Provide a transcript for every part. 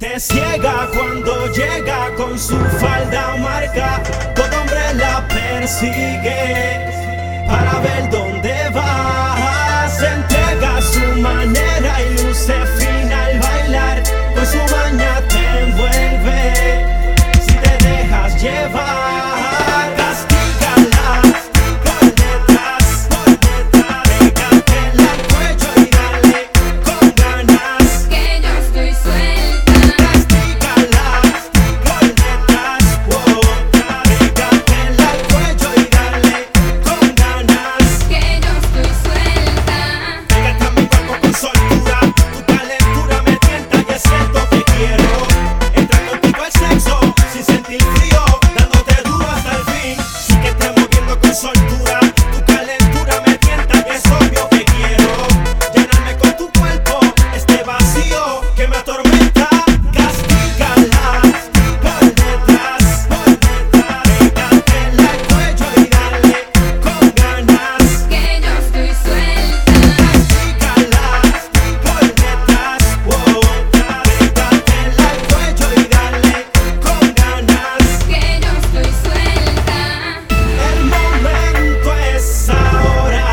Te ciega cuando llega con su falda marca. Todo hombre la persigue para ver dónde va. Se entrega a su manera y luce fina al bailar. Con su maña te envuelve si te dejas llevar. Castígala por detrás, pégatela al cuello y dale con ganas. Que yo estoy suelta. Castígala por detrás, pégatela al cuello y dale con ganas. Que yo estoy suelta. Pégate a mi cuerpo con soltura, tu calentura me tienta y es cierto que quiero entrar contigo al sexo sin sentir frío, dándote duro hasta el fin. Sí que te moviendo con soltura, tu calentura me tienta y es obvio que quiero llenarme con tu cuerpo, este vacío que me atormenta. Castígala por detrás, pégatela al cuello y dale con ganas. Que yo estoy suelta. Castígala por detrás, pégatela al cuello y dale con ganas. Que yo estoy suelta. El momento es ahora.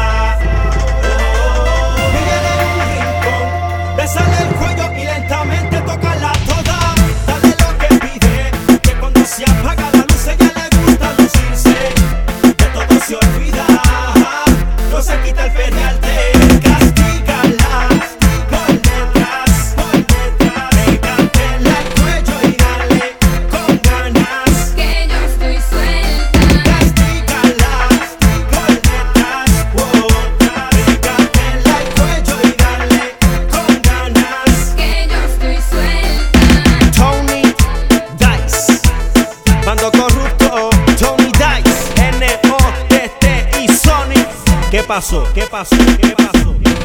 Pídele un rincón, bésale el cuello y lentamente tócala toda. Dale lo que pide, que cuando se apaga la luz ella le gusta lucirse. De todo se olvida, no se quita el feriarte. Castígala por detrás, pégatela al cuello y dale con ganas. Que yo estoy suelta. Castígala por detrás, pégatela al cuello y dale con ganas. Que yo estoy suelta. Tony Dice, Bando Corrupto, Tony Dice, NOTT y Sony. ¿Qué pasó? ¿Qué pasó? ¿Qué pasó?